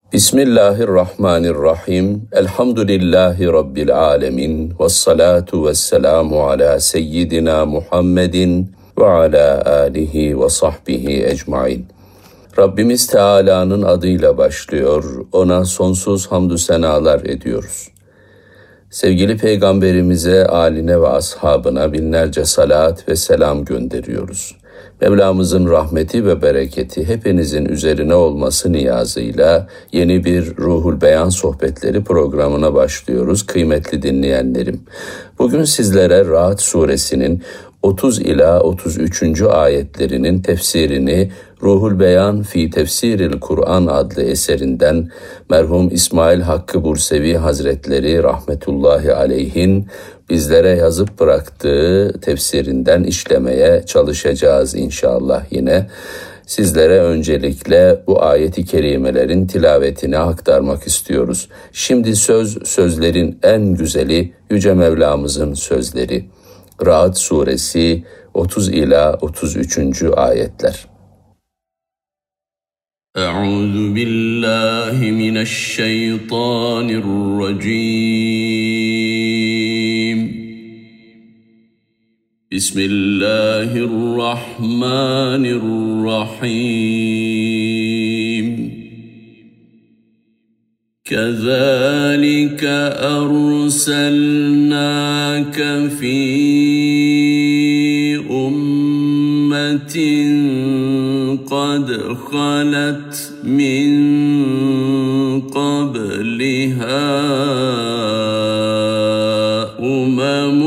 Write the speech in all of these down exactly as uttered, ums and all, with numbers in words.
Bismillahirrahmanirrahim. Elhamdülillahi Rabbil alemin. Vessalatu vesselamu ala seyyidina Muhammedin ve ala alihi ve sahbihi ecmain. Rabbimiz Teala'nın adıyla başlıyor, ona sonsuz hamdü senalar ediyoruz. Sevgili Peygamberimize, âline ve ashabına binlerce salat ve selam gönderiyoruz. Mevlamızın rahmeti ve bereketi hepinizin üzerine olması niyazıyla yeni bir Ruhul Beyan Sohbetleri programına başlıyoruz kıymetli dinleyenlerim. Bugün sizlere Ra'd suresinin otuz ila otuz üçüncü ayetlerinin tefsirini Ruhul Beyan fi Tefsiril Kur'an adlı eserinden merhum İsmail Hakkı Bursevi Hazretleri rahmetullahi aleyhin bizlere yazıp bıraktığı tefsirinden işlemeye çalışacağız inşallah yine. Sizlere öncelikle bu ayeti kerimelerin tilavetini aktarmak istiyoruz. Şimdi söz sözlerin en güzeli Yüce Mevlamızın sözleri. Ra'd suresi otuz ila otuz üçüncü ayetler. Euzu billahi mineşşeytanirracim. Bismillahirrahmanirrahim. كذلك أرسلناك في أمة قد خلت من قبلها أمم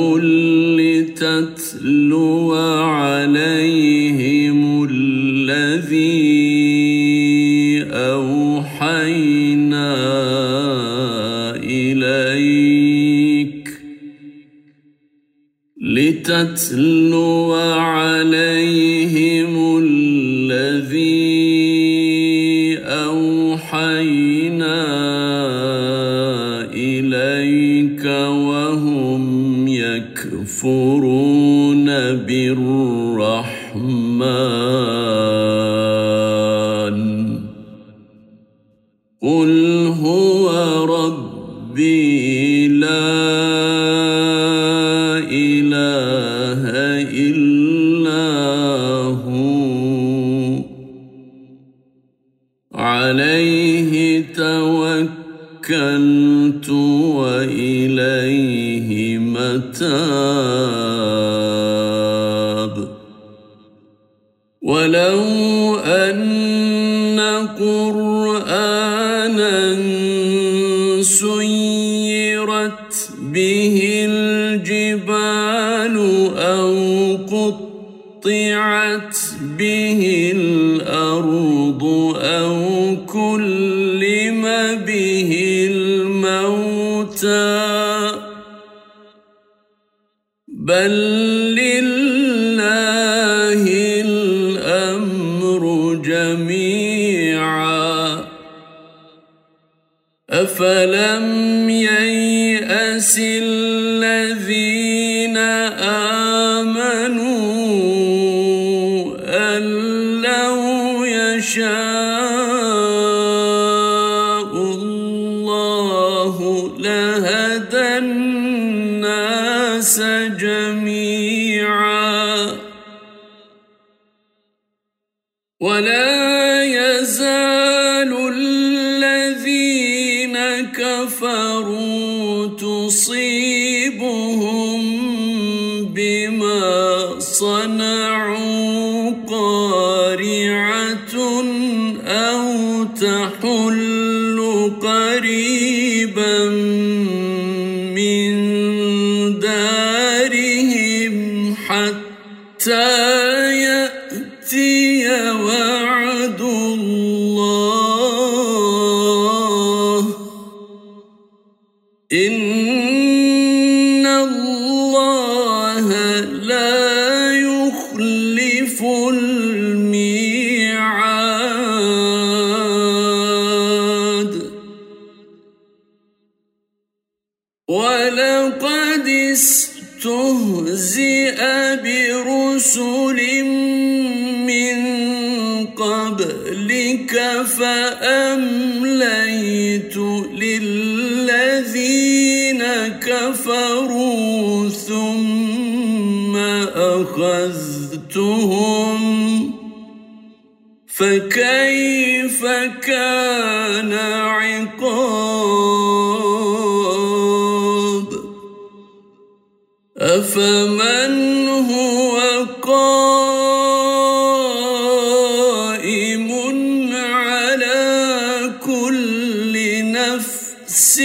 لتتلو عليهم الذي أوحينا إليك لتتلو عليهم الذي أوحينا إليك وهم يكفرون بالرحمن قل هو ربي لا إله إلا هو عليه توكلت وإليه متاب ولو أن قرآنا سيرت به الجبال أو قطعت به الأرض أو كلم به الموتى بل لله الأمر جميعا أفلم ييأس الذين آمنوا أن لو يشاء الله لهدى الناس جميعا ولا يزال الذين كفروا تصيبهم بما صنعوا قارعة أو تحل قريبا من دارهم حتى يأتي وعد الله إن الله لا يخلف الميعاد ولقد استهزئ برسل من قبلك فأمليت للذين كفروا ثم أخذتهم فكيف كان عقاب أفمن هو قائم على كل نفس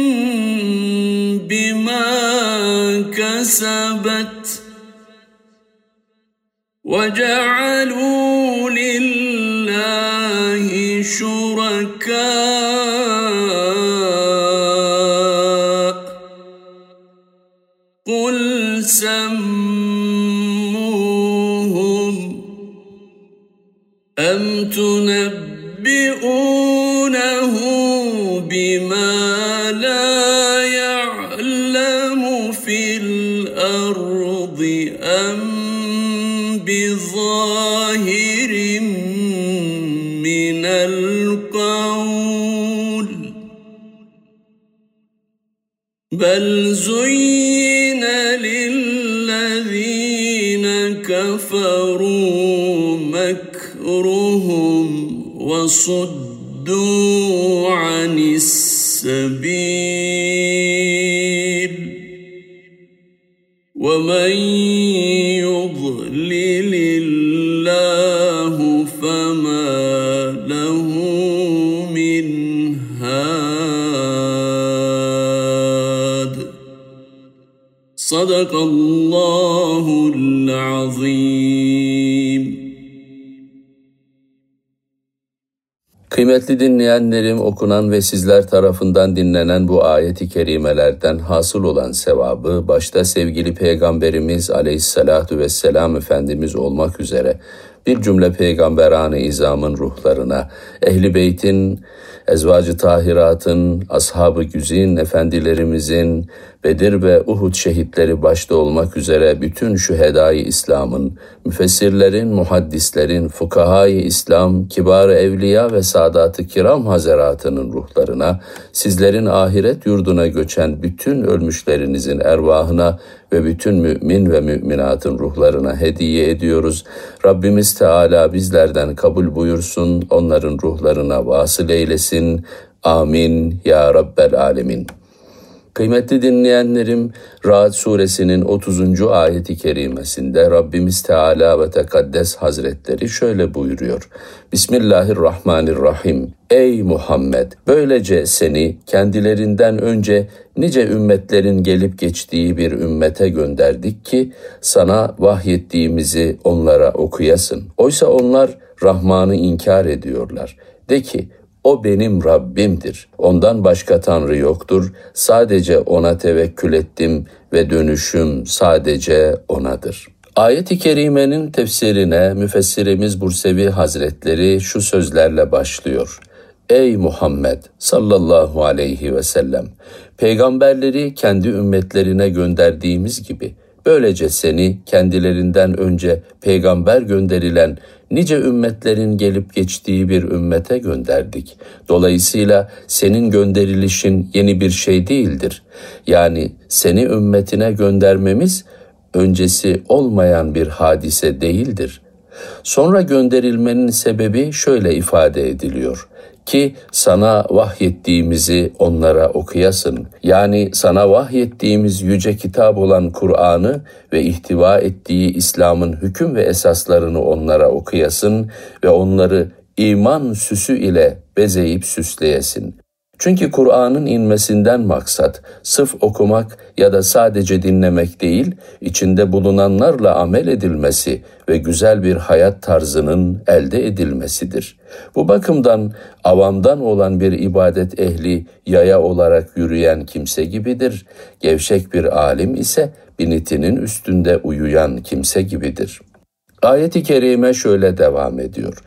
بما كسبت وجعلوا لله شركاء قل سموهم أم تنبئونه بما لا يعلم في الأرض أم بظاهر من القول بل زين للذين كفروا مكرهم وصدوا عن السبيل ومن يضلل الله فما له من هاد صدق الله العظيم. Kıymetli dinleyenlerim, okunan ve sizler tarafından dinlenen bu ayet-i kerimelerden hasıl olan sevabı, başta sevgili Peygamberimiz Aleyhissalatu vesselam Efendimiz olmak üzere bir cümle peygamberan-ı izamın ruhlarına, Ehl-i Beyt'in, Ezvacı Tahirat'ın, Ashab-ı Güzin efendilerimizin, Bedir ve Uhud şehitleri başta olmak üzere bütün şühedâ-i İslam'ın, müfessirlerin, muhaddislerin, fukahâ-i İslam, kibar-ı evliya ve Sadat-ı Kiram Hazeratının ruhlarına, sizlerin ahiret yurduna göçen bütün ölmüşlerinizin ervahına ve bütün mümin ve müminatın ruhlarına hediye ediyoruz. Rabbimiz Teala bizlerden kabul buyursun, onların ruhlarına vasıl eylesin. Amin ya Rabbel Alemin. Kıymetli dinleyenlerim, Ra'd suresinin otuzuncu ayeti kerimesinde Rabbimiz Teala ve Tekaddes Hazretleri şöyle buyuruyor. Bismillahirrahmanirrahim. Ey Muhammed! Böylece seni kendilerinden önce nice ümmetlerin gelip geçtiği bir ümmete gönderdik ki sana vahyettiğimizi onlara okuyasın. Oysa onlar Rahman'ı inkar ediyorlar. De ki, o benim Rabbimdir. Ondan başka Tanrı yoktur. Sadece ona tevekkül ettim ve dönüşüm sadece onadır. Ayet-i kerimenin tefsirine müfessirimiz Bursevi Hazretleri şu sözlerle başlıyor. Ey Muhammed sallallahu aleyhi ve sellem! Peygamberleri kendi ümmetlerine gönderdiğimiz gibi, böylece seni kendilerinden önce peygamber gönderilen nice ümmetlerin gelip geçtiği bir ümmete gönderdik. Dolayısıyla senin gönderilişin yeni bir şey değildir. Yani seni ümmetine göndermemiz öncesi olmayan bir hadise değildir. Sonra gönderilmenin sebebi şöyle ifade ediliyor. Ki sana vahyettiğimizi onlara okuyasın. Yani sana vahyettiğimiz yüce kitap olan Kur'an'ı ve ihtiva ettiği İslam'ın hüküm ve esaslarını onlara okuyasın ve onları iman süsü ile bezeyip süsleyesin. Çünkü Kur'an'ın inmesinden maksat sırf okumak ya da sadece dinlemek değil, içinde bulunanlarla amel edilmesi ve güzel bir hayat tarzının elde edilmesidir. Bu bakımdan avamdan olan bir ibadet ehli yaya olarak yürüyen kimse gibidir. Gevşek bir alim ise binitinin üstünde uyuyan kimse gibidir. Ayet-i kerime şöyle devam ediyor.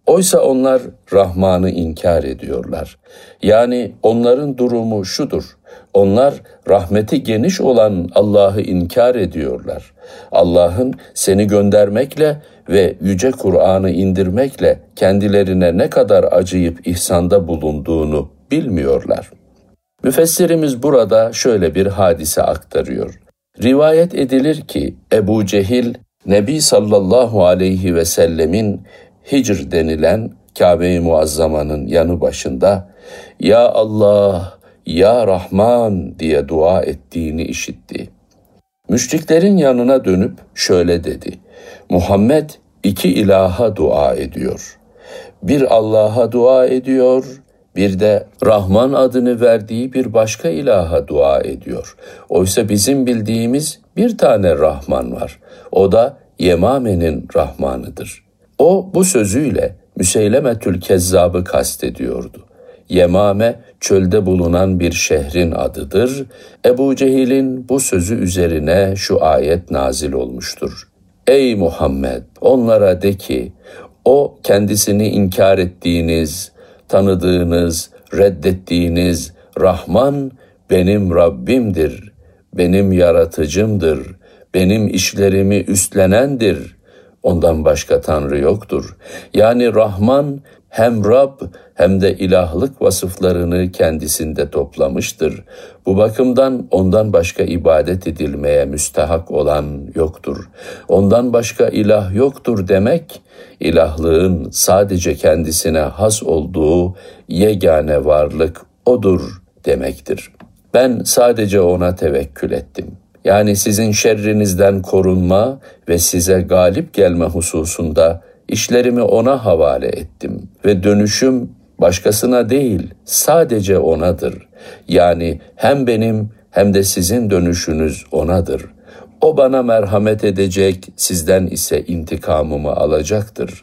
Oysa onlar Rahman'ı inkar ediyorlar. Yani onların durumu şudur: onlar rahmeti geniş olan Allah'ı inkar ediyorlar. Allah'ın seni göndermekle ve yüce Kur'an'ı indirmekle kendilerine ne kadar acıyıp ihsanda bulunduğunu bilmiyorlar. Müfessirimiz burada şöyle bir hadise aktarıyor. Rivayet edilir ki Ebu Cehil, Nebi sallallahu aleyhi ve sellemin Hicr denilen Kabe-i Muazzama'nın yanı başında "Ya Allah, Ya Rahman" diye dua ettiğini işitti. Müşriklerin yanına dönüp şöyle dedi: Muhammed iki ilaha dua ediyor. Bir Allah'a dua ediyor, bir de Rahman adını verdiği bir başka ilaha dua ediyor. Oysa bizim bildiğimiz bir tane Rahman var. O da Yemame'nin Rahmanıdır. O bu sözüyle Müseylemetül Kezzab'ı kastediyordu. Yemame çölde bulunan bir şehrin adıdır. Ebu Cehil'in bu sözü üzerine şu ayet nazil olmuştur. Ey Muhammed, onlara de ki, o kendisini inkar ettiğiniz, tanıdığınız, reddettiğiniz Rahman benim Rabbimdir, benim yaratıcımdır, benim işlerimi üstlenendir. Ondan başka Tanrı yoktur. Yani Rahman hem Rab hem de ilahlık vasıflarını kendisinde toplamıştır. Bu bakımdan ondan başka ibadet edilmeye müstahak olan yoktur. Ondan başka ilah yoktur demek, ilahlığın sadece kendisine has olduğu yegane varlık O'dur demektir. Ben sadece O'na tevekkül ettim. Yani sizin şerrinizden korunma ve size galip gelme hususunda işlerimi O'na havale ettim ve dönüşüm başkasına değil, sadece O'nadır. Yani hem benim hem de sizin dönüşünüz O'nadır. O bana merhamet edecek, sizden ise intikamımı alacaktır.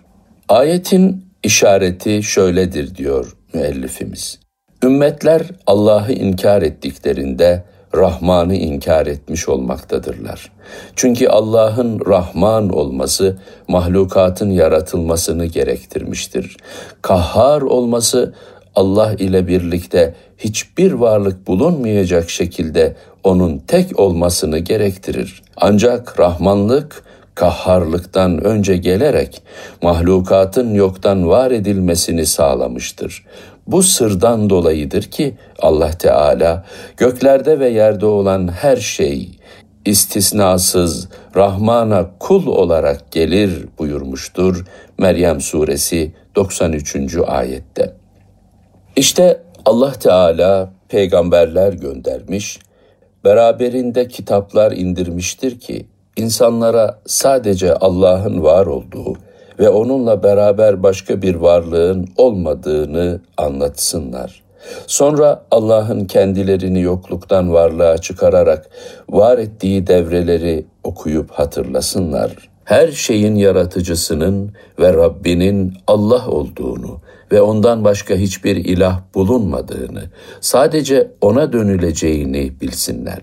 Ayetin işareti şöyledir diyor müellifimiz. Ümmetler Allah'ı inkar ettiklerinde Rahman'ı inkar etmiş olmaktadırlar. Çünkü Allah'ın Rahman olması mahlukatın yaratılmasını gerektirmiştir. Kahhar olması Allah ile birlikte hiçbir varlık bulunmayacak şekilde onun tek olmasını gerektirir. Ancak Rahmanlık kahharlıktan önce gelerek mahlukatın yoktan var edilmesini sağlamıştır. Bu sırdan dolayıdır ki Allah Teala göklerde ve yerde olan her şey istisnasız Rahman'a kul olarak gelir buyurmuştur Meryem suresi doksan üçüncü ayette. İşte Allah Teala peygamberler göndermiş, beraberinde kitaplar indirmiştir ki insanlara sadece Allah'ın var olduğu ve onunla beraber başka bir varlığın olmadığını anlatsınlar. Sonra Allah'ın kendilerini yokluktan varlığa çıkararak var ettiği devreleri okuyup hatırlasınlar. Her şeyin yaratıcısının ve Rabbinin Allah olduğunu ve ondan başka hiçbir ilah bulunmadığını, sadece O'na dönüleceğini bilsinler.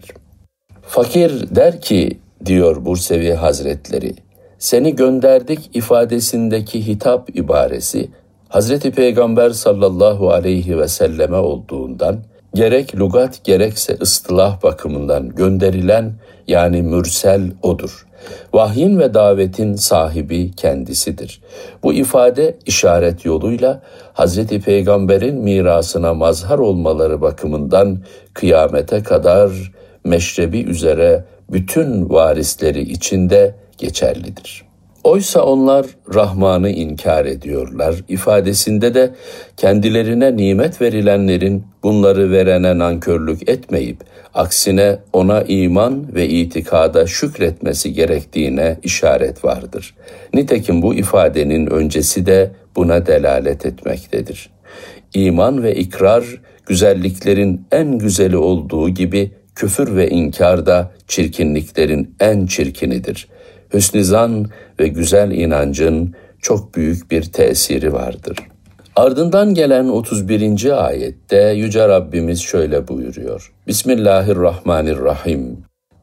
Fakir der ki, diyor Bursevi Hazretleri, seni gönderdik ifadesindeki hitap ibaresi, Hazreti Peygamber sallallahu aleyhi ve selleme olduğundan, gerek lügat gerekse ıstılah bakımından gönderilen yani mürsel O'dur. Vahyin ve davetin sahibi kendisidir. Bu ifade işaret yoluyla Hazreti Peygamber'in mirasına mazhar olmaları bakımından kıyamete kadar meşrebi üzere bütün varisleri içinde geçerlidir. Oysa onlar Rahman'ı inkar ediyorlar ifadesinde de kendilerine nimet verilenlerin bunları verene nankörlük etmeyip aksine ona iman ve itikada şükretmesi gerektiğine işaret vardır. Nitekim bu ifadenin öncesi de buna delalet etmektedir. İman ve ikrar güzelliklerin en güzeli olduğu gibi küfür ve inkar da çirkinliklerin en çirkinidir. Hüsnü zan ve güzel inancın çok büyük bir tesiri vardır. Ardından gelen otuz birinci ayette Yüce Rabbimiz şöyle buyuruyor. Bismillahirrahmanirrahim.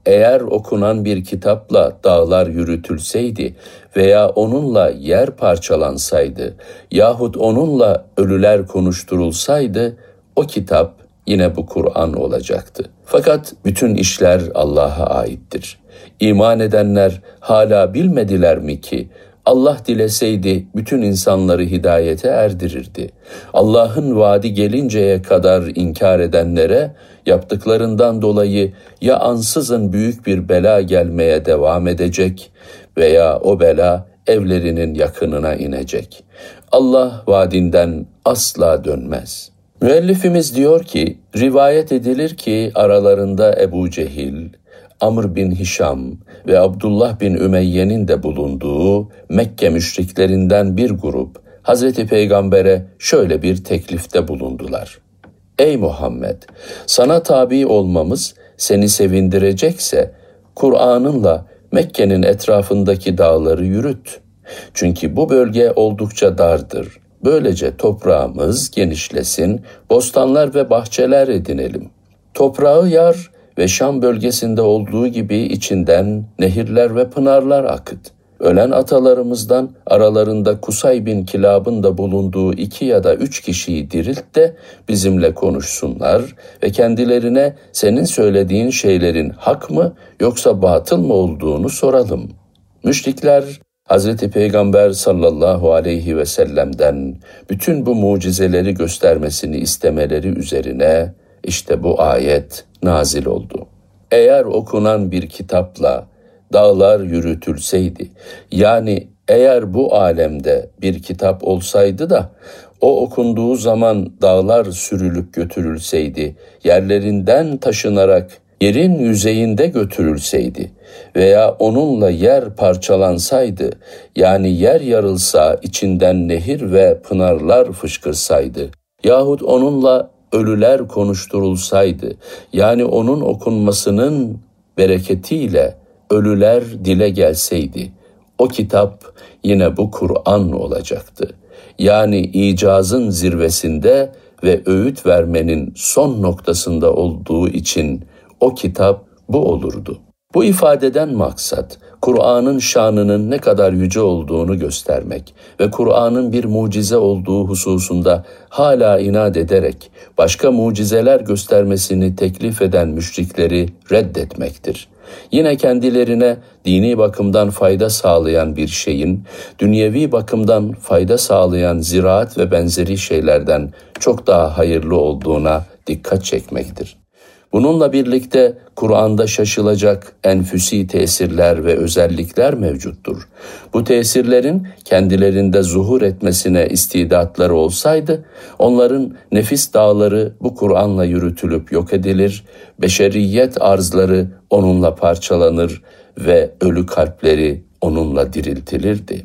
eğer okunan bir kitapla dağlar yürütülseydi veya onunla yer parçalansaydı yahut onunla ölüler konuşturulsaydı o kitap yine bu Kur'an olacaktı. Fakat bütün işler Allah'a aittir. İman edenler hala bilmediler mi ki Allah dileseydi bütün insanları hidayete erdirirdi. Allah'ın vaadi gelinceye kadar inkar edenlere yaptıklarından dolayı ya ansızın büyük bir bela gelmeye devam edecek veya o bela evlerinin yakınına inecek. Allah vaadinden asla dönmez. Müellifimiz diyor ki, rivayet edilir ki aralarında Ebu Cehil, Amr bin Hişam ve Abdullah bin Ümeyye'nin de bulunduğu Mekke müşriklerinden bir grup Hazreti Peygamber'e şöyle bir teklifte bulundular. Ey Muhammed, sana tabi olmamız seni sevindirecekse Kur'an'ınla Mekke'nin etrafındaki dağları yürüt. Çünkü bu bölge oldukça dardır. Böylece toprağımız genişlesin, bostanlar ve bahçeler edinelim. Toprağı yar ve Şam bölgesinde olduğu gibi içinden nehirler ve pınarlar akıt. Ölen atalarımızdan aralarında Kusay bin Kilab'ın da bulunduğu iki ya da üç kişiyi dirilt de bizimle konuşsunlar ve kendilerine senin söylediğin şeylerin hak mı yoksa batıl mı olduğunu soralım. Müşrikler Hazreti Peygamber sallallahu aleyhi ve sellem'den bütün bu mucizeleri göstermesini istemeleri üzerine işte bu ayet nazil oldu. Eğer okunan bir kitapla dağlar yürütülseydi, yani eğer bu alemde bir kitap olsaydı da o okunduğu zaman dağlar sürülüp götürülseydi, yerlerinden taşınarak yerin yüzeyinde götürülseydi veya onunla yer parçalansaydı, yani yer yarılsa içinden nehir ve pınarlar fışkırsaydı yahut onunla ölüler konuşturulsaydı, yani onun okunmasının bereketiyle ölüler dile gelseydi, o kitap yine bu Kur'an olacaktı. Yani icazın zirvesinde ve öğüt vermenin son noktasında olduğu için o kitap bu olurdu. Bu ifadeden maksat, Kur'an'ın şanının ne kadar yüce olduğunu göstermek ve Kur'an'ın bir mucize olduğu hususunda hala inat ederek başka mucizeler göstermesini teklif eden müşrikleri reddetmektir. Yine kendilerine dini bakımdan fayda sağlayan bir şeyin, dünyevi bakımdan fayda sağlayan ziraat ve benzeri şeylerden çok daha hayırlı olduğuna dikkat çekmektir. Bununla birlikte Kur'an'da şaşılacak enfüsi tesirler ve özellikler mevcuttur. Bu tesirlerin kendilerinde zuhur etmesine istidatları olsaydı, onların nefis dağları bu Kur'an'la yürütülüp yok edilir, beşeriyet arzları onunla parçalanır ve ölü kalpleri onunla diriltilirdi.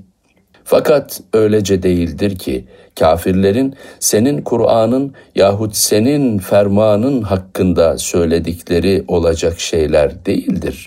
Fakat öylece değildir ki kafirlerin senin Kur'an'ın yahut senin fermanın hakkında söyledikleri olacak şeyler değildir.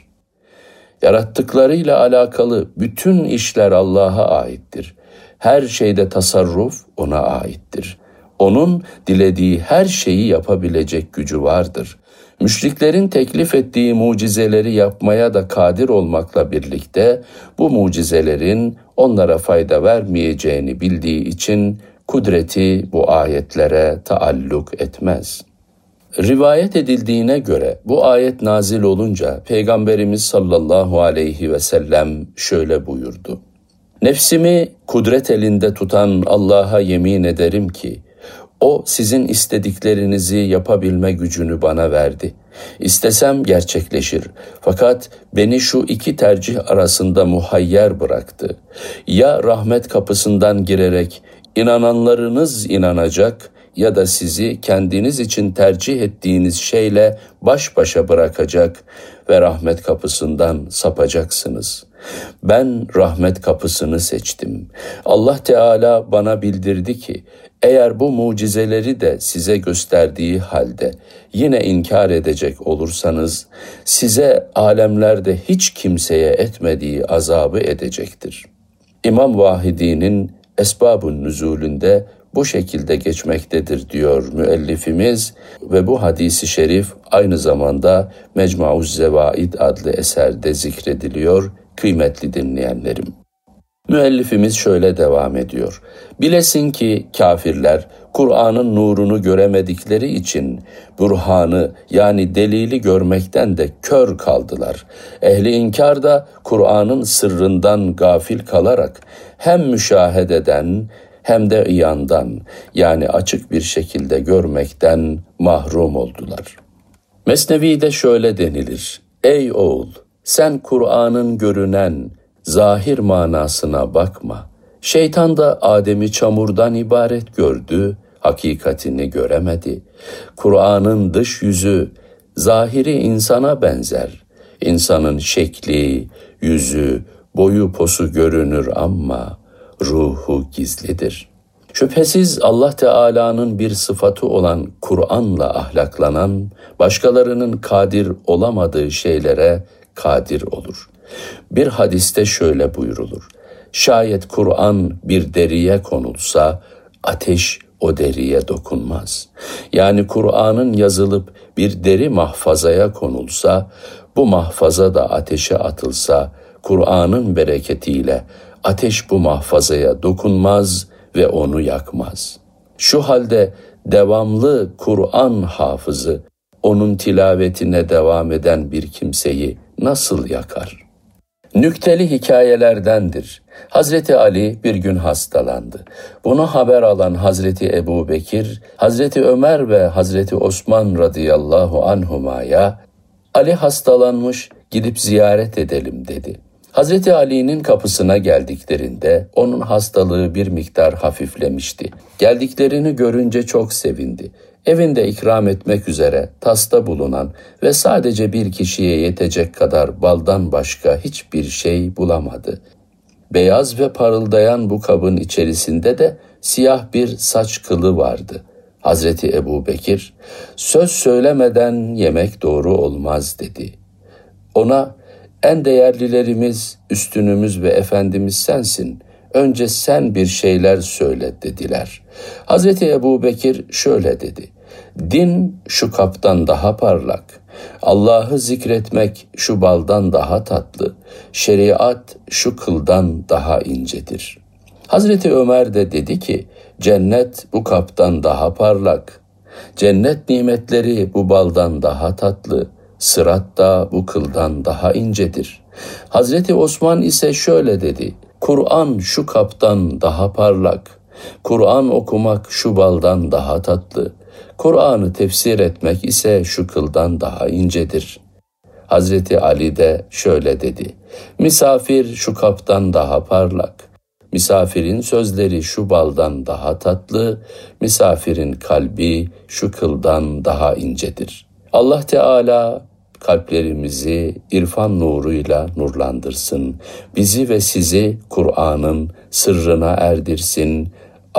Yarattıklarıyla alakalı bütün işler Allah'a aittir. Her şeyde tasarruf ona aittir. Onun dilediği her şeyi yapabilecek gücü vardır. Müşriklerin teklif ettiği mucizeleri yapmaya da kadir olmakla birlikte bu mucizelerin onlara fayda vermeyeceğini bildiği için kudreti bu ayetlere taalluk etmez. Rivayet edildiğine göre bu ayet nazil olunca Peygamberimiz sallallahu aleyhi ve sellem şöyle buyurdu. Nefsimi kudret elinde tutan Allah'a yemin ederim ki O sizin istediklerinizi yapabilme gücünü bana verdi. İstesem gerçekleşir. Fakat beni şu iki tercih arasında muhayyer bıraktı. Ya rahmet kapısından girerek inananlarınız inanacak ya da sizi kendiniz için tercih ettiğiniz şeyle baş başa bırakacak ve rahmet kapısından sapacaksınız. Ben rahmet kapısını seçtim. Allah Teala bana bildirdi ki, eğer bu mucizeleri de size gösterdiği halde yine inkar edecek olursanız, size alemlerde hiç kimseye etmediği azabı edecektir. İmam Vahidi'nin Esbab-ı Nüzulünde bu şekilde geçmektedir diyor müellifimiz ve bu hadisi şerif aynı zamanda Mecmu'uz Zevaid adlı eserde zikrediliyor kıymetli dinleyenlerim. Müellifimiz şöyle devam ediyor. Bilesin ki kafirler Kur'an'ın nurunu göremedikleri için burhanı yani delili görmekten de kör kaldılar. Ehli inkar da Kur'an'ın sırrından gafil kalarak hem müşahededen hem de iyandan yani açık bir şekilde görmekten mahrum oldular. Mesnevi'de şöyle denilir. Ey oğul, sen Kur'an'ın görünen zahir manasına bakma. Şeytan da Adem'i çamurdan ibaret gördü, hakikatini göremedi. Kur'an'ın dış yüzü, zahiri insana benzer. İnsanın şekli, yüzü, boyu posu görünür ama ruhu gizlidir. Şüphesiz Allah Teala'nın bir sıfatı olan Kur'an'la ahlaklanan, başkalarının kadir olamadığı şeylere kadir olur. Bir hadiste şöyle buyrulur. Şayet Kur'an bir deriye konulsa, ateş o deriye dokunmaz. Yani Kur'an'ın yazılıp bir deri mahfazaya konulsa, bu mahfaza da ateşe atılsa, Kur'an'ın bereketiyle ateş bu mahfazaya dokunmaz ve onu yakmaz. Şu halde devamlı Kur'an hafızı, onun tilavetine devam eden bir kimseyi nasıl yakar? Nükteli hikayelerdendir. Hazreti Ali bir gün hastalandı. Bunu haber alan Hazreti Ebu Bekir, Hazreti Ömer ve Hazreti Osman radıyallahu anhumaya, Ali hastalanmış, gidip ziyaret edelim dedi. Hazreti Ali'nin kapısına geldiklerinde onun hastalığı bir miktar hafiflemişti. Geldiklerini görünce çok sevindi. Evinde ikram etmek üzere tasta bulunan ve sadece bir kişiye yetecek kadar baldan başka hiçbir şey bulamadı. Beyaz ve parıldayan bu kabın içerisinde de siyah bir saç kılı vardı. Hazreti Ebu Bekir, söz söylemeden yemek doğru olmaz dedi. Ona, en değerlilerimiz, üstünümüz ve efendimiz sensin. Önce sen bir şeyler söyle dediler. Hazreti Ebu Bekir şöyle dedi. Din şu kaptan daha parlak. Allah'ı zikretmek şu baldan daha tatlı. Şeriat şu kıldan daha incedir. Hazreti Ömer de dedi ki, cennet bu kaptan daha parlak. Cennet nimetleri bu baldan daha tatlı. Sırat da bu kıldan daha incedir. Hazreti Osman ise şöyle dedi. Kur'an şu kaptan daha parlak. Kur'an okumak şu baldan daha tatlı. Kur'an'ı tefsir etmek ise şu kıldan daha incedir. Hazreti Ali de şöyle dedi. Misafir şu kaptan daha parlak. Misafirin sözleri şu baldan daha tatlı. Misafirin kalbi şu kıldan daha incedir. Allah Teala kalplerimizi irfan nuruyla nurlandırsın. Bizi ve sizi Kur'an'ın sırrına erdirsin.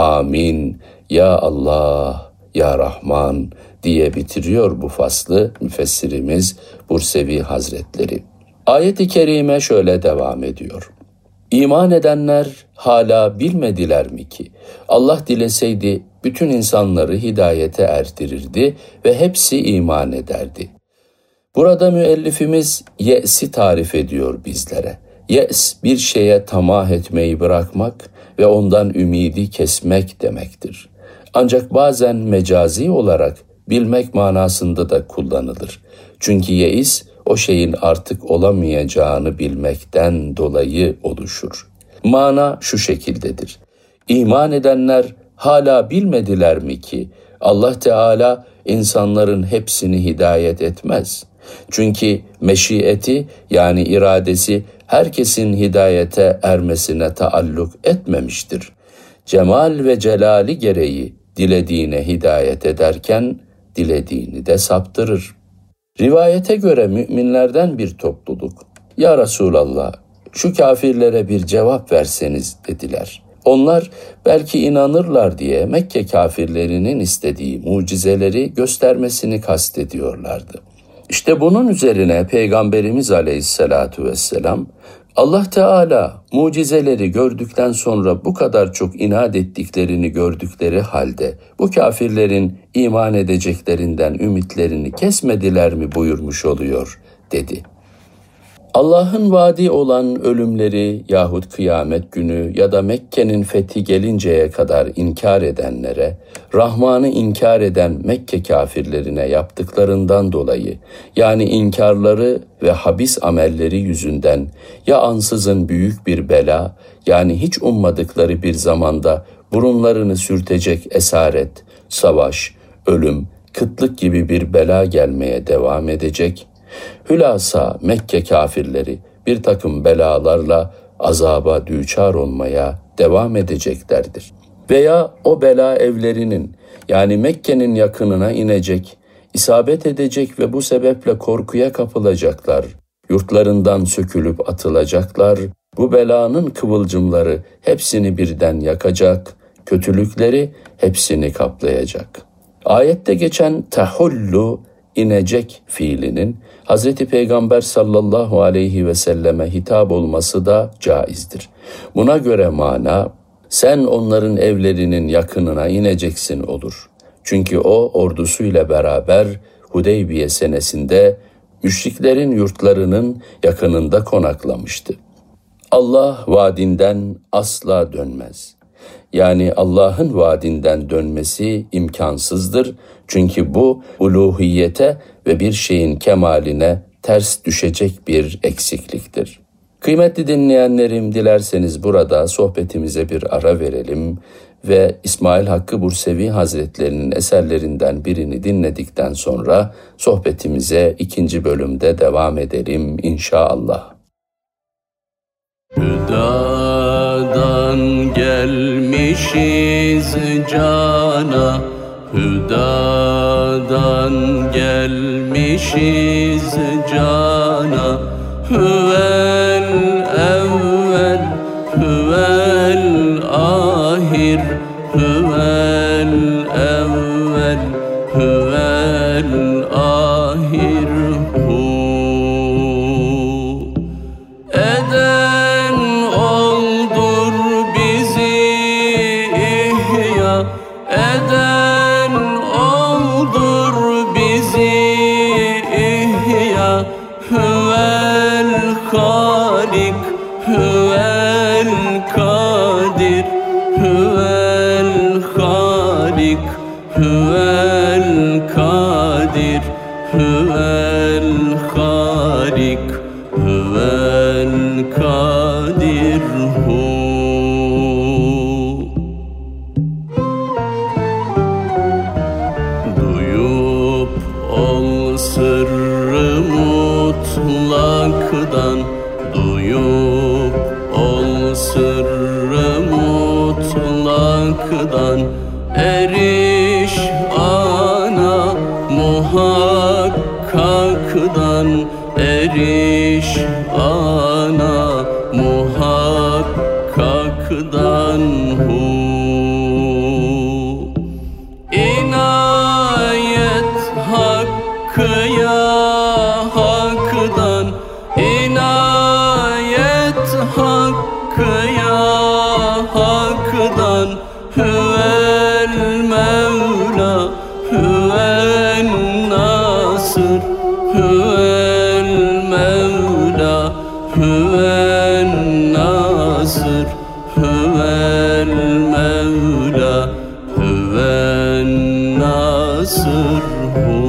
Amin. Ya Allah, Ya Rahman diye bitiriyor bu faslı müfessirimiz Bursevi Hazretleri. Ayet-i kerime şöyle devam ediyor. İman edenler hala bilmediler mi ki Allah dileseydi bütün insanları hidayete erdirirdi ve hepsi iman ederdi. Burada müellifimiz ye'si tarif ediyor bizlere. Ye's bir şeye tamah etmeyi bırakmak ve ondan ümidi kesmek demektir. Ancak bazen mecazi olarak bilmek manasında da kullanılır. Çünkü yeis o şeyin artık olamayacağını bilmekten dolayı oluşur. Mana şu şekildedir. İman edenler hala bilmediler mi ki Allah Teala insanların hepsini hidayet etmez. Çünkü meşiyeti yani iradesi herkesin hidayete ermesine taalluk etmemiştir. Cemal ve celali gereği dilediğine hidayet ederken dilediğini de saptırır. Rivayete göre müminlerden bir topluluk, "Ya Resulallah, şu kafirlere bir cevap verseniz" dediler. Onlar belki inanırlar diye Mekke kafirlerinin istediği mucizeleri göstermesini kastediyorlardı. İşte bunun üzerine Peygamberimiz Aleyhisselatu vesselam Allah Teala mucizeleri gördükten sonra bu kadar çok inat ettiklerini gördükleri halde bu kafirlerin iman edeceklerinden ümitlerini kesmediler mi buyurmuş oluyor dedi. Allah'ın vaadi olan ölümleri yahut kıyamet günü ya da Mekke'nin fethi gelinceye kadar inkar edenlere, Rahman'ı inkar eden Mekke kafirlerine yaptıklarından dolayı, yani inkarları ve habis amelleri yüzünden ya ansızın büyük bir bela, yani hiç ummadıkları bir zamanda burunlarını sürtecek esaret, savaş, ölüm, kıtlık gibi bir bela gelmeye devam edecek. Hülasa Mekke kafirleri bir takım belalarla azaba düçar olmaya devam edeceklerdir. Veya o bela evlerinin, yani Mekke'nin yakınına inecek, isabet edecek ve bu sebeple korkuya kapılacaklar. Yurtlarından sökülüp atılacaklar. Bu belanın kıvılcımları hepsini birden yakacak, kötülükleri hepsini kaplayacak. Ayette geçen tehullu, inecek fiilinin Hazreti Peygamber sallallahu aleyhi ve selleme hitap olması da caizdir. Buna göre mana, sen onların evlerinin yakınına ineceksin olur. Çünkü o ordusuyla beraber Hudeybiye senesinde müşriklerin yurtlarının yakınında konaklamıştı. Allah vaadinden asla dönmez. Yani Allah'ın vaadinden dönmesi imkansızdır. Çünkü bu uluhiyete ve bir şeyin kemaline ters düşecek bir eksikliktir. Kıymetli dinleyenlerim, dilerseniz burada sohbetimize bir ara verelim ve İsmail Hakkı Bursevi Hazretlerinin eserlerinden birini dinledikten sonra sohbetimize ikinci bölümde devam edelim inşallah. Hüdadan gelmişiz cana, Hüdadan gelmişiz cana, Hüvel evvel, hüvel ahir, Hüvel evvel, hüvel ahir, hu eden oldur bizi ihya, eden oldur bizi ihya, Hüvel halik, hüvel kadir, Hüvel halik, hüvel kadir, Hüvel halik, hüvel kadir, hu duyup ol sırrı mutlaktan, duyup ol sırrı mutlaktan, eriş ana muhakkakdan, eriş ana muhakkakdan, hu inayet hakkıya hakdan, inayet hakkıya hakdan, Hüvel Mevla, Hüvel Nasır, Hüvel Mevla, Hüvel Nasır, Hüvel Mevla, Hüvel Nasır, hu.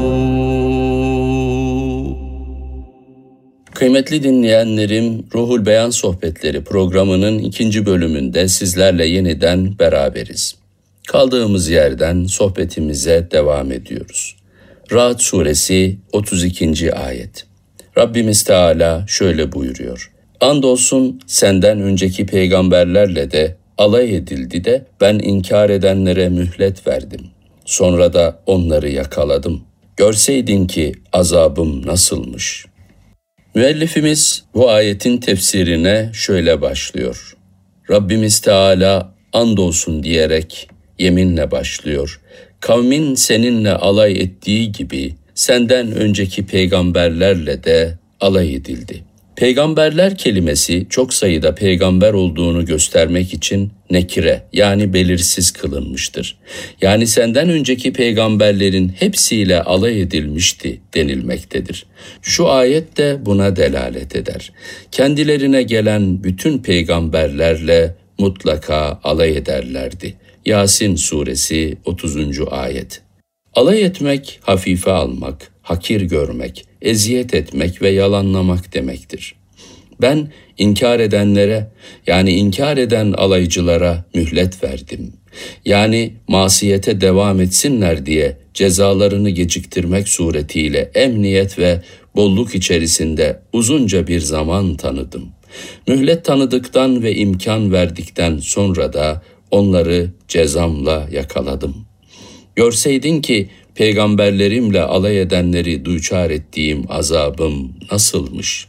Kıymetli dinleyenlerim, Ruhul Beyan Sohbetleri programının ikinci bölümünde sizlerle yeniden beraberiz. Kaldığımız yerden sohbetimize devam ediyoruz. Ra'd suresi otuz ikinci ayet. Rabbimiz Teala şöyle buyuruyor. Andolsun senden önceki peygamberlerle de alay edildi de ben inkar edenlere mühlet verdim. Sonra da onları yakaladım. Görseydin ki azabım nasılmış. Müellifimiz bu ayetin tefsirine şöyle başlıyor. Rabbimiz Teala andolsun diyerek yeminle başlıyor. Kavmin seninle alay ettiği gibi senden önceki peygamberlerle de alay edildi. Peygamberler kelimesi çok sayıda peygamber olduğunu göstermek için nekire yani belirsiz kılınmıştır. Yani senden önceki peygamberlerin hepsiyle alay edilmişti denilmektedir. Şu ayet de buna delalet eder. Kendilerine gelen bütün peygamberlerle mutlaka alay ederlerdi. Yasin suresi otuzuncu ayet. Alay etmek, hafife almak, hakir görmek, eziyet etmek ve yalanlamak demektir. Ben inkar edenlere, yani inkar eden alaycılara mühlet verdim. Yani masiyete devam etsinler diye cezalarını geciktirmek suretiyle emniyet ve bolluk içerisinde uzunca bir zaman tanıdım. Mühlet tanıdıktan ve imkan verdikten sonra da onları cezamla yakaladım. Görseydin ki peygamberlerimle alay edenleri duçar ettiğim azabım nasılmış?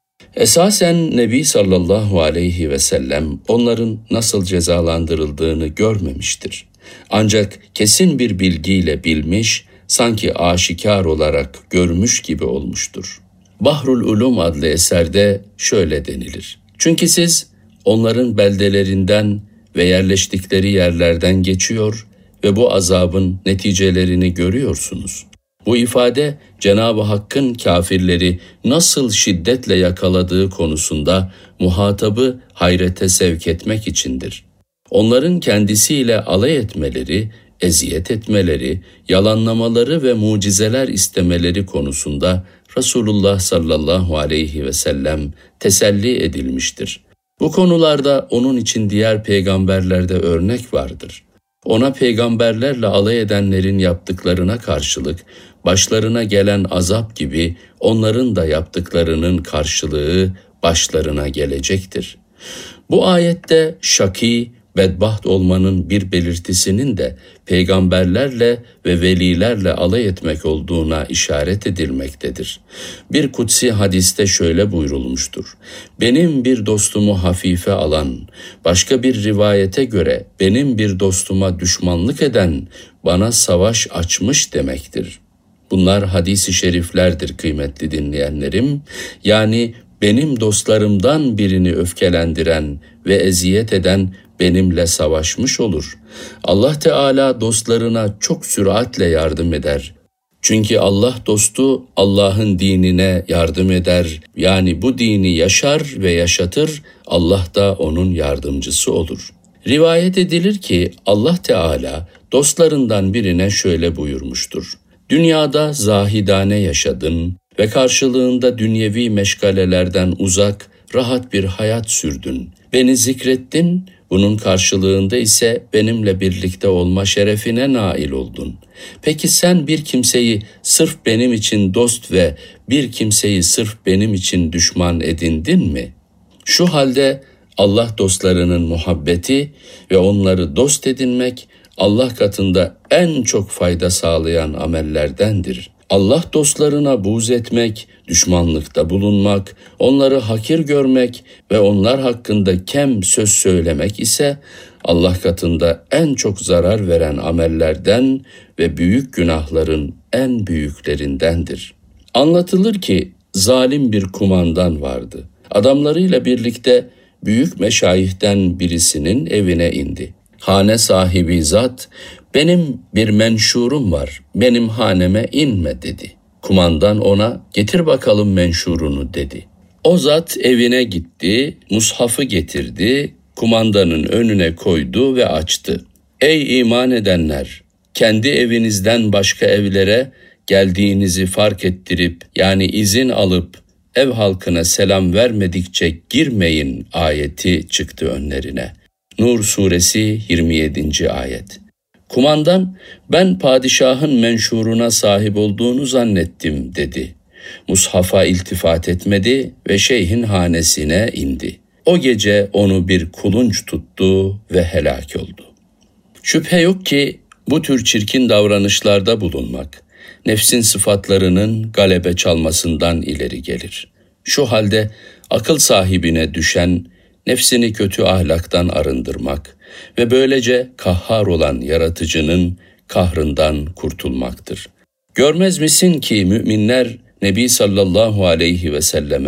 Esasen Nebi sallallahu aleyhi ve sellem onların nasıl cezalandırıldığını görmemiştir. Ancak kesin bir bilgiyle bilmiş, sanki aşikar olarak görmüş gibi olmuştur. Bahrul Ulum adlı eserde şöyle denilir. Çünkü siz onların beldelerinden ve yerleştikleri yerlerden geçiyor ve bu azabın neticelerini görüyorsunuz. Bu ifade Cenab-ı Hakk'ın kafirleri nasıl şiddetle yakaladığı konusunda muhatabı hayrete sevk etmek içindir. Onların kendisiyle alay etmeleri, eziyet etmeleri, yalanlamaları ve mucizeler istemeleri konusunda Resulullah sallallahu aleyhi ve sellem teselli edilmiştir. Bu konularda onun için diğer peygamberlerde örnek vardır. Ona peygamberlerle alay edenlerin yaptıklarına karşılık, başlarına gelen azap gibi onların da yaptıklarının karşılığı başlarına gelecektir. Bu ayette şaki, bedbaht olmanın bir belirtisinin de peygamberlerle ve velilerle alay etmek olduğuna işaret edilmektedir. Bir kutsi hadiste şöyle buyurulmuştur. Benim bir dostumu hafife alan, başka bir rivayete göre benim bir dostuma düşmanlık eden bana savaş açmış demektir. Bunlar hadis-i şeriflerdir kıymetli dinleyenlerim. Yani benim dostlarımdan birini öfkelendiren ve eziyet eden benimle savaşmış olur. Allah Teala dostlarına çok süratle yardım eder. Çünkü Allah dostu Allah'ın dinine yardım eder. Yani bu dini yaşar ve yaşatır, Allah da onun yardımcısı olur. Rivayet edilir ki Allah Teala dostlarından birine şöyle buyurmuştur. Dünyada zahidane yaşadın ve karşılığında dünyevi meşgalelerden uzak, rahat bir hayat sürdün. Beni zikrettin, bunun karşılığında ise benimle birlikte olma şerefine nail oldun. Peki sen bir kimseyi sırf benim için dost ve bir kimseyi sırf benim için düşman edindin mi? Şu halde Allah dostlarının muhabbeti ve onları dost edinmek Allah katında en çok fayda sağlayan amellerdendir. Allah dostlarına buğz etmek, düşmanlıkta bulunmak, onları hakir görmek ve onlar hakkında kem söz söylemek ise Allah katında en çok zarar veren amellerden ve büyük günahların en büyüklerindendir. Anlatılır ki zalim bir kumandan vardı. Adamlarıyla birlikte büyük meşayihten birisinin evine indi. Hane sahibi zat, benim bir menşurum var, benim haneme inme dedi. Kumandan ona, getir bakalım menşurunu dedi. O zat evine gitti, mushafı getirdi, kumandanın önüne koydu ve açtı. Ey iman edenler! Kendi evinizden başka evlere geldiğinizi fark ettirip, yani izin alıp, ev halkına selam vermedikçe girmeyin ayeti çıktı önlerine. Nur suresi yirmi yedinci ayet. Kumandan, ben padişahın menşuruna sahip olduğunu zannettim dedi. Mushafa iltifat etmedi ve şeyhin hanesine indi. O gece onu bir kulunç tuttu ve helak oldu. Şüphe yok ki bu tür çirkin davranışlarda bulunmak, nefsin sıfatlarının galebe çalmasından ileri gelir. Şu halde akıl sahibine düşen, nefsini kötü ahlaktan arındırmak ve böylece kahhar olan yaratıcının kahrından kurtulmaktır. Görmez misin ki müminler Nebi sallallahu aleyhi ve selleme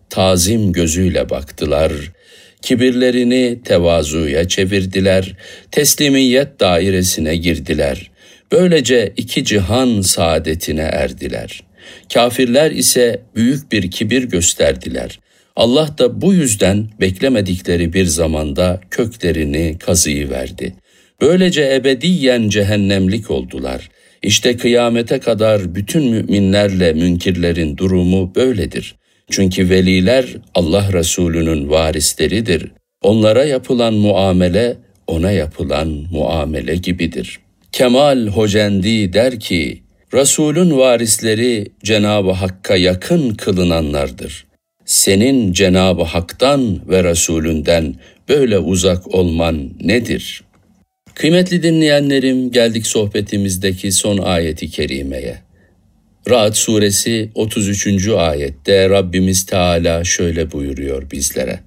tazim gözüyle baktılar. Kibirlerini tevazuya çevirdiler, teslimiyet dairesine girdiler. Böylece iki cihan saadetine erdiler. Kafirler ise büyük bir kibir gösterdiler. Allah da bu yüzden beklemedikleri bir zamanda köklerini kazıyıverdi. Böylece ebediyen cehennemlik oldular. İşte kıyamete kadar bütün müminlerle münkirlerin durumu böyledir. Çünkü veliler Allah Resulü'nün varisleridir. Onlara yapılan muamele, ona yapılan muamele gibidir. Kemal Hocendi der ki, Resulün varisleri Cenab-ı Hakk'a yakın kılınanlardır. Senin Cenab-ı Hak'tan ve Resulünden böyle uzak olman nedir? Kıymetli dinleyenlerim, geldik sohbetimizdeki son ayeti kerimeye. Ra'd suresi otuz üçüncü ayette Rabbimiz Teala şöyle buyuruyor bizlere.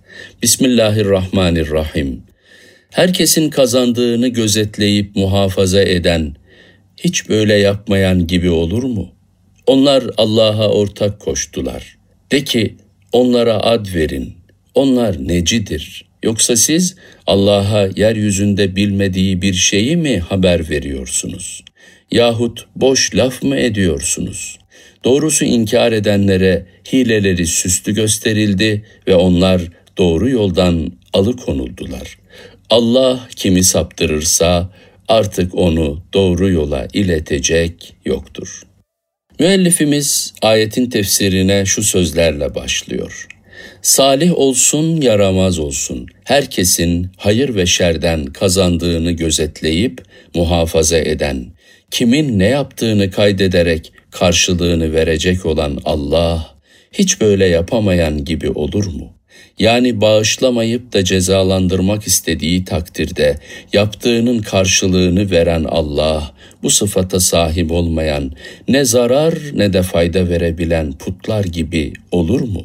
Bismillahirrahmanirrahim. Herkesin kazandığını gözetleyip muhafaza eden, hiç böyle yapmayan gibi olur mu? Onlar Allah'a ortak koştular. De ki, onlara ad verin. Onlar necidir? Yoksa siz Allah'a yeryüzünde bilmediği bir şeyi mi haber veriyorsunuz? Yahut boş laf mı ediyorsunuz? Doğrusu inkar edenlere hileleri süslü gösterildi ve onlar doğru yoldan alıkonuldular. Allah kimi saptırırsa artık onu doğru yola iletecek yoktur. Müellifimiz ayetin tefsirine şu sözlerle başlıyor. Salih olsun, yaramaz olsun, herkesin hayır ve şerden kazandığını gözetleyip muhafaza eden, kimin ne yaptığını kaydederek karşılığını verecek olan Allah, hiç böyle yapamayan gibi olur mu? Yani bağışlamayıp da cezalandırmak istediği takdirde yaptığının karşılığını veren Allah, bu sıfata sahip olmayan, ne zarar ne de fayda verebilen putlar gibi olur mu?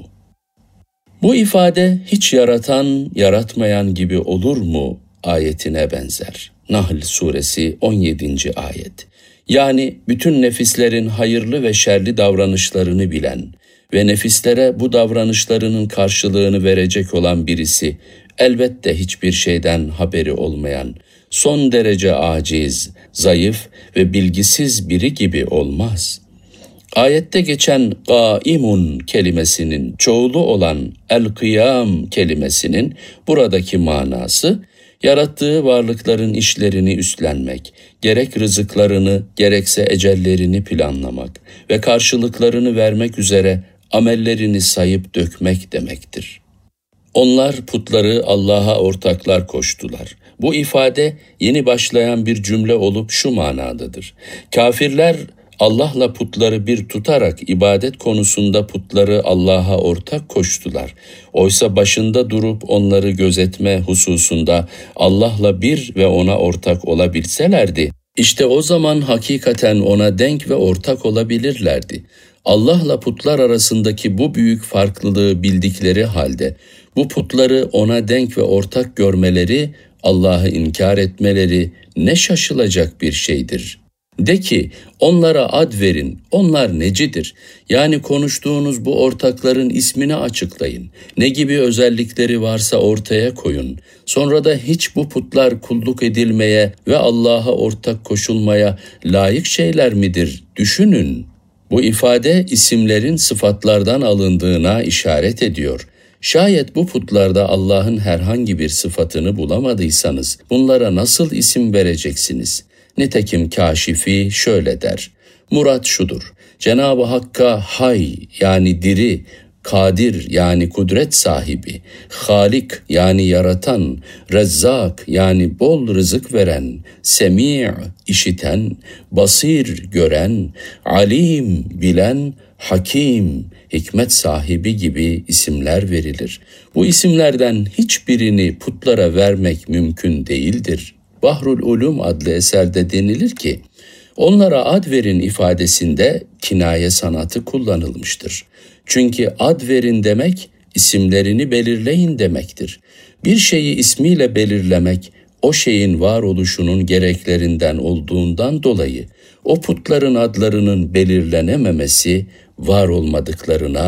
Bu ifade hiç yaratan, yaratmayan gibi olur mu ayetine benzer. Nahl suresi on yedinci ayet. Yani bütün nefislerin hayırlı ve şerli davranışlarını bilen ve nefislere bu davranışlarının karşılığını verecek olan birisi, elbette hiçbir şeyden haberi olmayan, son derece aciz, zayıf ve bilgisiz biri gibi olmaz. Ayette geçen gaimun kelimesinin çoğulu olan el-kıyam kelimesinin buradaki manası, yarattığı varlıkların işlerini üstlenmek, gerek rızıklarını gerekse ecellerini planlamak ve karşılıklarını vermek üzere amellerini sayıp dökmek demektir. Onlar putları Allah'a ortaklar koştular. Bu ifade yeni başlayan bir cümle olup şu manadadır. Kafirler Allah'la putları bir tutarak ibadet konusunda putları Allah'a ortak koştular. Oysa başında durup onları gözetme hususunda Allah'la bir ve ona ortak olabilselerdi, işte o zaman hakikaten ona denk ve ortak olabilirlerdi. Allah'la putlar arasındaki bu büyük farklılığı bildikleri halde, bu putları ona denk ve ortak görmeleri, Allah'ı inkar etmeleri ne şaşılacak bir şeydir. De ki, onlara ad verin, onlar necidir? Yani konuştuğunuz bu ortakların ismini açıklayın. Ne gibi özellikleri varsa ortaya koyun. Sonra da hiç bu putlar kulluk edilmeye ve Allah'a ortak koşulmaya layık şeyler midir? Düşünün. Bu ifade isimlerin sıfatlardan alındığına işaret ediyor. Şayet bu putlarda Allah'ın herhangi bir sıfatını bulamadıysanız bunlara nasıl isim vereceksiniz? Nitekim Kâşifi şöyle der. Murat şudur. Cenab-ı Hakk'a hay yani diri, kadir yani kudret sahibi, halik yani yaratan, rezzak yani bol rızık veren, semi' işiten, basir gören, alim bilen, hakim, hikmet sahibi gibi isimler verilir. Bu isimlerden hiçbirini putlara vermek mümkün değildir. Bahrul Ulum adlı eserde denilir ki, onlara ad verin ifadesinde kinaye sanatı kullanılmıştır. Çünkü ad verin demek, isimlerini belirleyin demektir. Bir şeyi ismiyle belirlemek, o şeyin varoluşunun gereklerinden olduğundan dolayı, o putların adlarının belirlenememesi, var olmadıklarına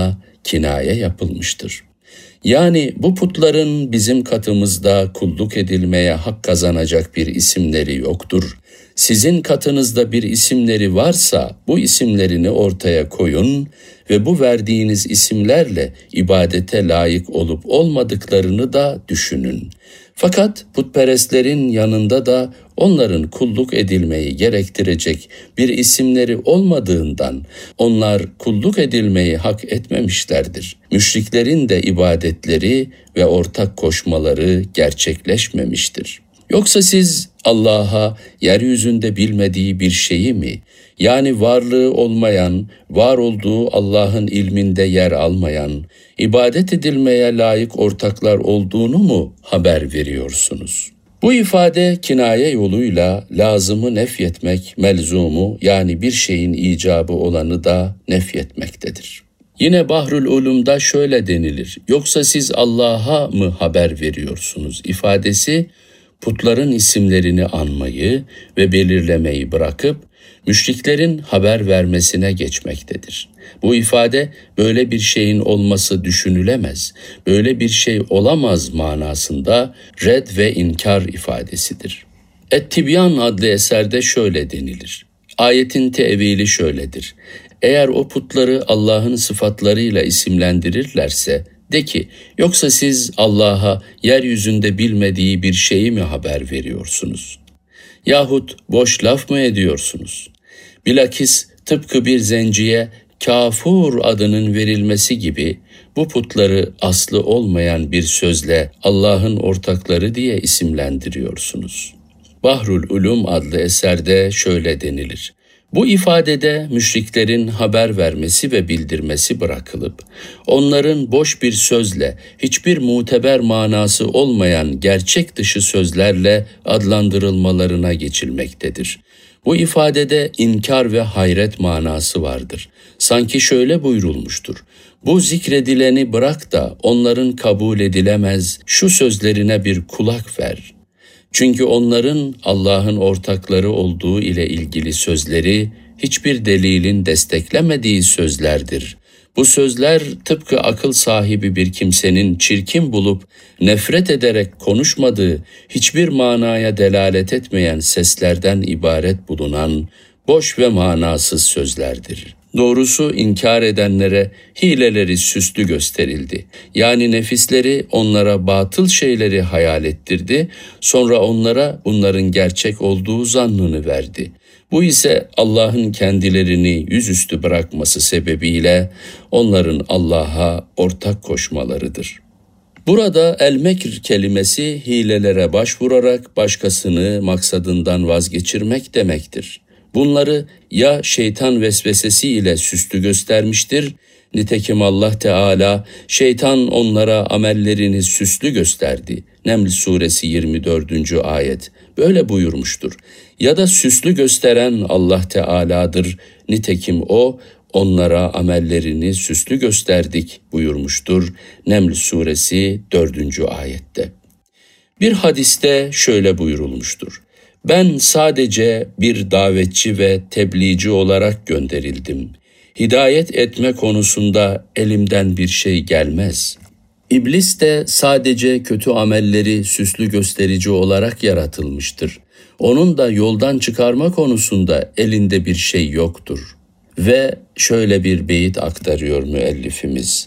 kinaye yapılmıştır. Yani bu putların bizim katımızda kulluk edilmeye hak kazanacak bir isimleri yoktur. Sizin katınızda bir isimleri varsa bu isimlerini ortaya koyun ve bu verdiğiniz isimlerle ibadete layık olup olmadıklarını da düşünün. Fakat putperestlerin yanında da onların kulluk edilmeyi gerektirecek bir isimleri olmadığından onlar kulluk edilmeyi hak etmemişlerdir. Müşriklerin de ibadetleri ve ortak koşmaları gerçekleşmemiştir. Yoksa siz Allah'a yeryüzünde bilmediği bir şeyi mi, yani varlığı olmayan, var olduğu Allah'ın ilminde yer almayan, ibadet edilmeye layık ortaklar olduğunu mu haber veriyorsunuz? Bu ifade kinaye yoluyla lazımı nefyetmek, melzumu yani bir şeyin icabı olanı da nefyetmektedir. Yine Bahrül Ulum'da şöyle denilir, yoksa siz Allah'a mı haber veriyorsunuz ifadesi, putların isimlerini anmayı ve belirlemeyi bırakıp müşriklerin haber vermesine geçmektedir. Bu ifade böyle bir şeyin olması düşünülemez, böyle bir şey olamaz manasında red ve inkar ifadesidir. Et-Tibyan adlı eserde şöyle denilir. Ayetin tevili şöyledir. Eğer o putları Allah'ın sıfatlarıyla isimlendirirlerse, de ki, yoksa siz Allah'a yeryüzünde bilmediği bir şeyi mi haber veriyorsunuz? Yahut boş laf mı ediyorsunuz? Bilakis tıpkı bir zenciye kafur adının verilmesi gibi bu putları aslı olmayan bir sözle Allah'ın ortakları diye isimlendiriyorsunuz. Bahrul Ulum adlı eserde şöyle denilir. Bu ifadede müşriklerin haber vermesi ve bildirmesi bırakılıp, onların boş bir sözle, hiçbir muteber manası olmayan gerçek dışı sözlerle adlandırılmalarına geçilmektedir. Bu ifadede inkar ve hayret manası vardır. Sanki şöyle buyurulmuştur. Bu zikredileni bırak da onların kabul edilemez şu sözlerine bir kulak ver. Çünkü onların Allah'ın ortakları olduğu ile ilgili sözleri hiçbir delilin desteklemediği sözlerdir. Bu sözler tıpkı akıl sahibi bir kimsenin çirkin bulup nefret ederek konuşmadığı, hiçbir manaya delalet etmeyen seslerden ibaret bulunan boş ve manasız sözlerdir. Doğrusu inkar edenlere hileleri süslü gösterildi. Yani nefisleri onlara batıl şeyleri hayal ettirdi, sonra onlara bunların gerçek olduğu zannını verdi. Bu ise Allah'ın kendilerini yüzüstü bırakması sebebiyle onların Allah'a ortak koşmalarıdır. Burada el-mekr kelimesi hilelere başvurarak başkasını maksadından vazgeçirmek demektir. Bunları ya şeytan vesvesesi ile süslü göstermiştir, nitekim Allah Teala şeytan onlara amellerini süslü gösterdi. Neml suresi yirmi dördüncü ayet böyle buyurmuştur. Ya da süslü gösteren Allah Teala'dır, nitekim o onlara amellerini süslü gösterdik buyurmuştur. Neml suresi dördüncü ayette. Bir hadiste şöyle buyurulmuştur. Ben sadece bir davetçi ve tebliğci olarak gönderildim. Hidayet etme konusunda elimden bir şey gelmez. İblis de sadece kötü amelleri süslü gösterici olarak yaratılmıştır. Onun da yoldan çıkarma konusunda elinde bir şey yoktur. Ve şöyle bir beyit aktarıyor müellifimiz.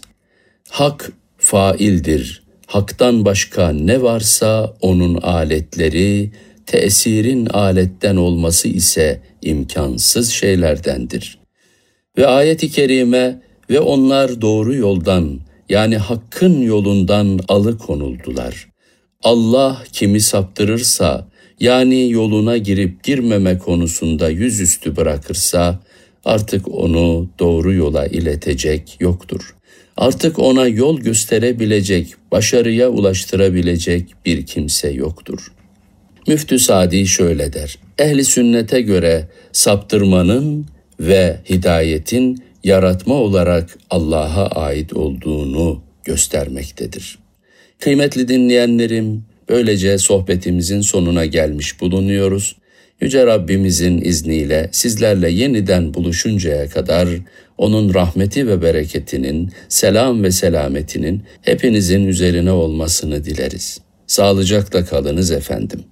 Hak faildir. Hak'tan başka ne varsa onun aletleri, tesirin aletten olması ise imkansız şeylerdendir. Ve ayet-i kerime ve onlar doğru yoldan yani hakkın yolundan alıkonuldular. Allah kimi saptırırsa yani yoluna girip girmeme konusunda yüzüstü bırakırsa artık onu doğru yola iletecek yoktur. Artık ona yol gösterebilecek, başarıya ulaştırabilecek bir kimse yoktur. Müftü Sadi şöyle der, ehli sünnete göre saptırmanın ve hidayetin yaratma olarak Allah'a ait olduğunu göstermektedir. Kıymetli dinleyenlerim, böylece sohbetimizin sonuna gelmiş bulunuyoruz. Yüce Rabbimizin izniyle sizlerle yeniden buluşuncaya kadar onun rahmeti ve bereketinin, selam ve selametinin hepinizin üzerine olmasını dileriz. Sağlıcakla kalınız efendim.